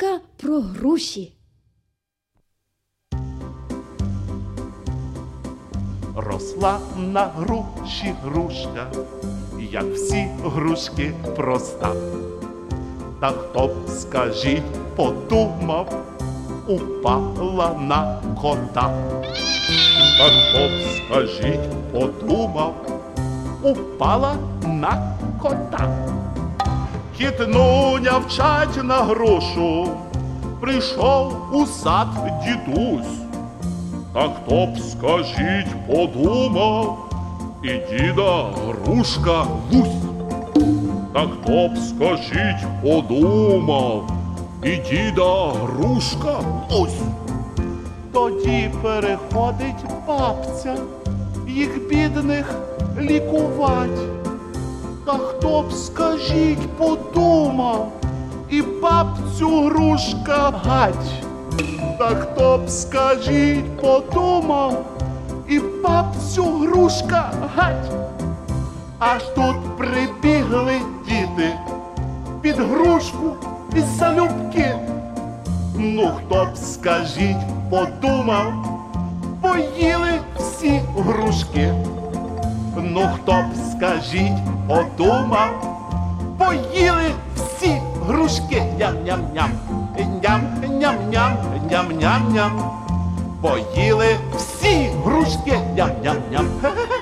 Байка про груші. Росла на груші грушка, як всі грушки проста. Та хто б, скажіть, подумав, упала на кота. Та хто б, скажіть, подумав, упала на кота. Кіт Нуня вчать на грушу, прийшов у сад дідусь. Та хто б, скажіть, подумав, і діда грушка гусь. Та хто б, скажіть, подумав, і діда грушка ось. Тоді переходить бабця їх бідних лікувать. Та хто б, скажіть, подумав, і бабцю грушка гать. Та хто б, скажіть, подумав, і бабцю грушка гать. Аж тут прибігли діти під грушку із залюбки. Ну, хто б, скажіть, подумав, поїли всі грушки. Ну, хто б, скажіть, подумав, поїли всі грушки. Ням-ням-ням, ням-ням-ням, ням-ням-ням. Поїли всі грушки. Ням-ням-ням.